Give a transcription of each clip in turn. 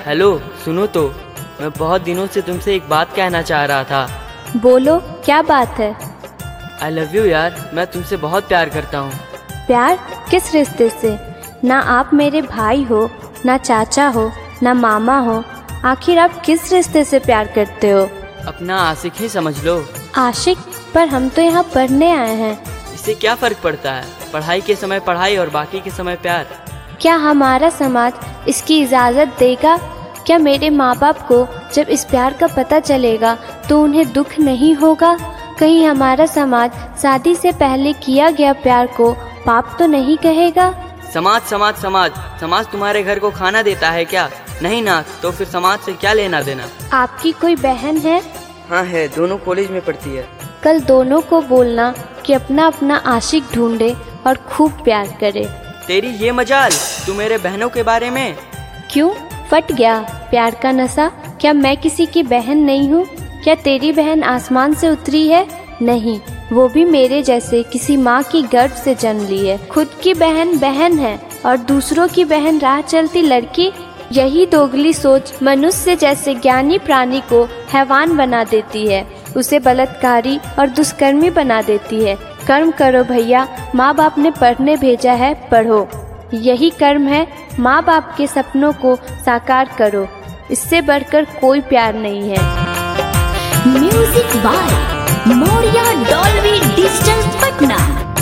Hello, सुनो तो, मैं बहुत दिनों से तुमसे एक बात कहना चाह रहा था। बोलो, क्या बात है? आई लव यू यार, मैं तुमसे बहुत प्यार करता हूँ। प्यार? किस रिश्ते से? ना आप मेरे भाई हो, ना चाचा हो, ना मामा हो, आखिर आप किस रिश्ते से प्यार करते हो? अपना आशिक ही समझ लो। आशिक? पर हम तो यहाँ पढ़ने आए हैं। इससे क्या फर्क पड़ता है? पढ़ाई के समय पढ़ाई और बाकी के समय प्यार। क्या हमारा समाज इसकी इजाज़त देगा? क्या मेरे माँ बाप को जब इस प्यार का पता चलेगा तो उन्हें दुख नहीं होगा? कहीं हमारा समाज शादी से पहले किया गया प्यार को पाप तो नहीं कहेगा? समाज समाज समाज समाज तुम्हारे घर को खाना देता है क्या? नहीं ना, तो फिर समाज से क्या लेना देना? आपकी कोई बहन है? हाँ है, दोनों कॉलेज में पढ़ती है। कल दोनों को बोलना कि अपना अपना आशिक ढूंढे और खूब प्यार करे। तेरी ये मजाल, तू मेरे बहनों के बारे में। क्यों, फट गया प्यार का नशा? क्या मैं किसी की बहन नहीं हूँ? क्या तेरी बहन आसमान से उतरी है? नहीं, वो भी मेरे जैसे किसी माँ की गर्भ से जन्म ली है। खुद की बहन बहन है और दूसरों की बहन राह चलती लड़की। यही दोगली सोच मनुष्य जैसे ज्ञानी प्राणी को हैवान बना देती है, उसे बलात्कारी और दुष्कर्मी बना देती है। कर्म करो भैया, माँ बाप ने पढ़ने भेजा है, पढ़ो। यही कर्म है, माँ बाप के सपनों को साकार करो। इससे बढ़कर कोई प्यार नहीं है। Music by Moriya Dolby digital Patna.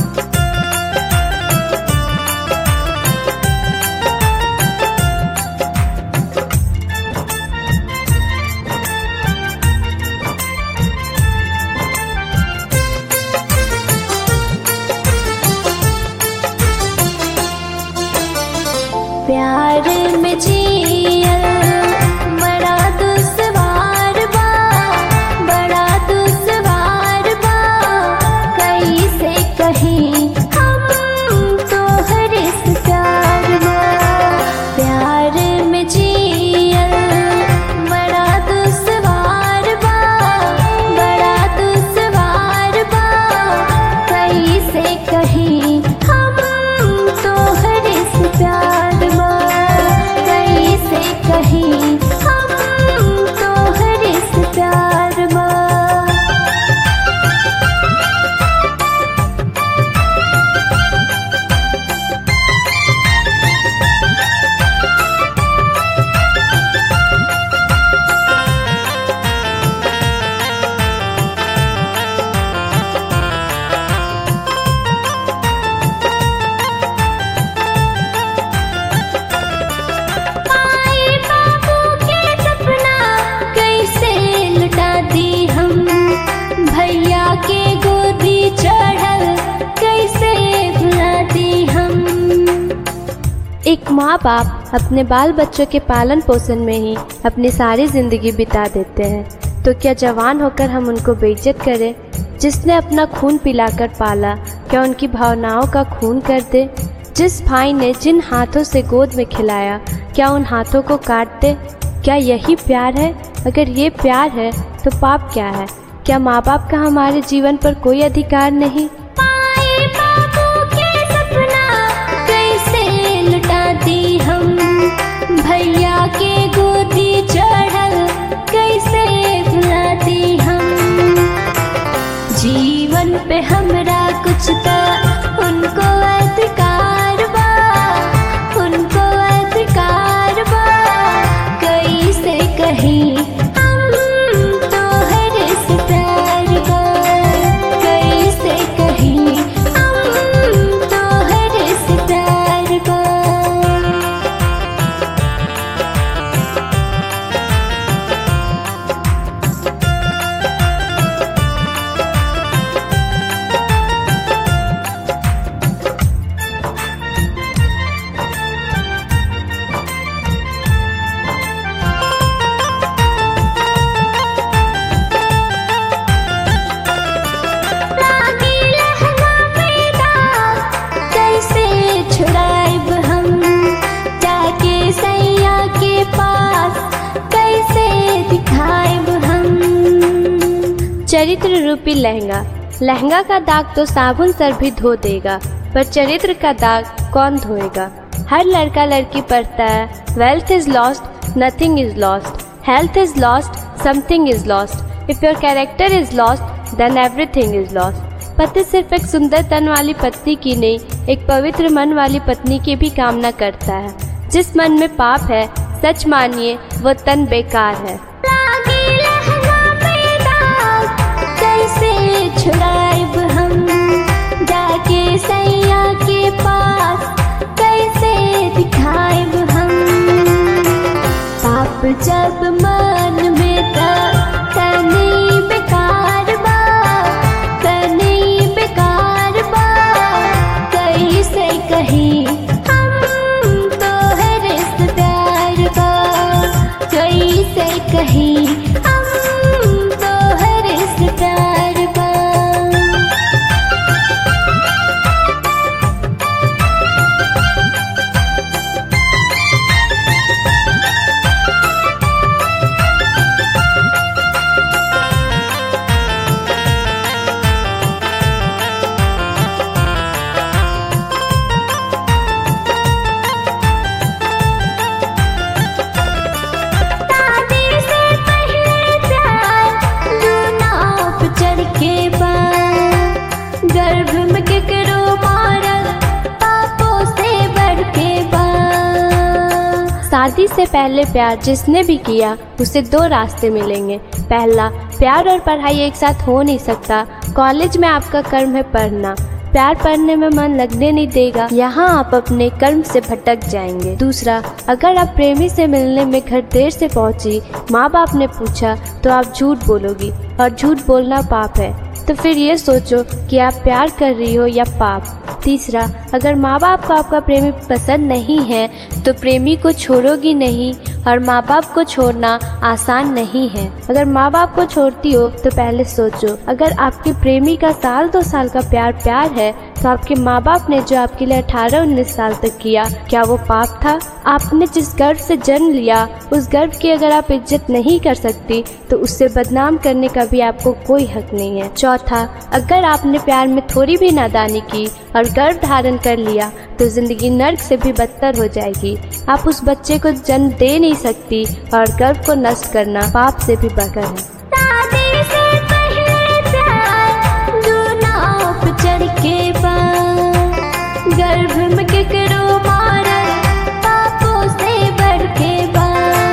प्यार में जियल बड़ा दुश्वार बा, बड़ा दुश्वार बा, कैसे कहीं हम तोहर से प्यार बा। प्यार में जियल बड़ा दुश्वार बा, बड़ा दुश्वार बा, कैसे कहीं हम तोहर से प्यार बा, कैसे कहीं हम तोहर से प्यार बा। माई बाबू के सपना कैसे लुटा दी हम, भैया के गोदी चढ़ल कैसे भुला दी हम। एक माँ बाप अपने बाल बच्चों के पालन पोषण में ही अपनी सारी जिंदगी बिता देते हैं, तो क्या जवान होकर हम उनको बेइज्जत करें? जिसने अपना खून पिलाकर पाला, क्या उनकी भावनाओं का खून कर दे? जिस भाई ने जिन हाथों से गोद में खिलाया, क्या उन हाथों को काट दे? क्या यही प्यार है? अगर ये प्यार है तो पाप क्या है? क्या माँ बाप का हमारे जीवन पर कोई अधिकार नहीं? माई बाबू के सपना कैसे लुटा दी हम, भैया के गोदी चढ़ल कैसे भुला दी हम। जीवन पे हमरा कुछ तो उनको अधिकार बा, उनको अधिकार बा, कैसे कहीं हम तोहर से प्यार बा, कैसे कहीं हम तोहर से प्यार बा। लागी लहंगा में दाग कैसे छुड़ाइब हम, जाके सैया के पास कैसे दिखाइब हम। चरित्र रूपी लहंगा। लहंगा का दाग तो साबुन सर भी धो देगा, पर चरित्र का दाग कौन धोएगा? हर लड़का लड़की पढ़ता है wealth is lost nothing is lost. Health is lost, something is lost. If your character is lost, then everything is lost. पति सिर्फ एक सुंदर तन वाली पत्नी की नहीं, एक पवित्र मन वाली पत्नी की भी कामना करता है। जिस मन में पाप है, सच मानिए वो तन बेकार है। कैसे छुड़ाएब हम जाके सैया के पास, कैसे दिखाएब हम पाप जब मन में तनी बेकार बा, तनी बेकार बा, कैसे कहीं हम तो है रिश्ते प्यार बा, कैसे कहीं हम तो है रिश्ते प्यार बा। शादी से पहले प्यार जिसने भी किया उसे दो रास्ते मिलेंगे। पहला, प्यार और पढ़ाई एक साथ हो नहीं सकता। कॉलेज में आपका कर्म है पढ़ना, प्यार पढ़ने में मन लगने नहीं देगा, यहाँ आप अपने कर्म से भटक जाएंगे। दूसरा, अगर आप प्रेमी से मिलने में घर देर से पहुंची, माँ बाप ने पूछा तो आप झूठ बोलोगी और झूठ बोलना पाप है। तो फिर ये सोचो कि आप प्यार कर रही हो या पाप। तीसरा, अगर माँ बाप को आपका प्रेमी पसंद नहीं है तो प्रेमी को छोड़ोगी नहीं, और माँ बाप को छोड़ना आसान नहीं है। अगर माँ बाप को छोड़ती हो तो पहले सोचो, अगर आपके प्रेमी का 1-2 साल का प्यार है तो आपके माँ बाप ने जो आपके लिए 18-19 साल तक किया, क्या वो पाप था? आपने जिस गर्व से जन्म लिया, उस गर्व की अगर आप इज्जत नहीं कर सकती तो उससे बदनाम करने का भी आपको कोई हक नहीं है। चौथा, अगर आपने प्यार में थोड़ी भी नादानी की और गर्भ धारण कर लिया तो जिंदगी नर्क से भी बदतर हो जाएगी। आप उस बच्चे को जन्म दे नहीं सकती और गर्भ को नष्ट करना पाप से भी बढ़कर है। शादी से पहले प्यार दुनाव पे चढ़ के बा, गर्भ में केकरो मारल पापों से बढ़ के बा,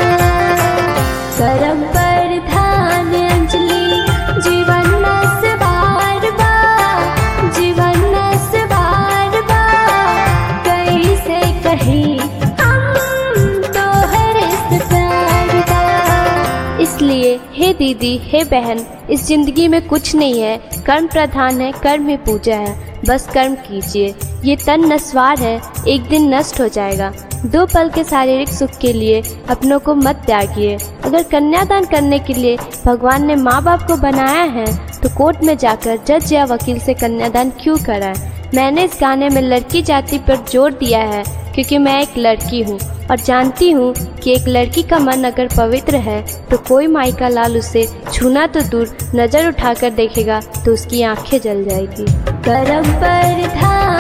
करम पर ध्यान अंजलि जीवन नस्वार बा, जीवन नस्वार बा, कैसे कहीं हम तो है रिश्ते प्यार बा। इसलिए हे दीदी, हे बहन, इस जिंदगी में कुछ नहीं है, कर्म प्रधान है, कर्म ही पूजा है, बस कर्म कीजिए। ये तन नस्वार है, एक दिन नष्ट हो जाएगा। 2 पल के शारीरिक सुख के लिए अपनों को मत त्यागिए। अगर कन्यादान करने के लिए भगवान ने माँ बाप को बनाया है तो कोर्ट में जाकर जज या वकील से कन्यादान क्यों कराएं? मैंने इस गाने में लड़की जाति पर जोर दिया है क्योंकि मैं एक लड़की हूँ और जानती हूँ कि एक लड़की का मन अगर पवित्र है तो कोई माई का लाल उसे छूना तो दूर, नजर उठाकर देखेगा तो उसकी आंखें जल जाएगी। करम पर ध्यान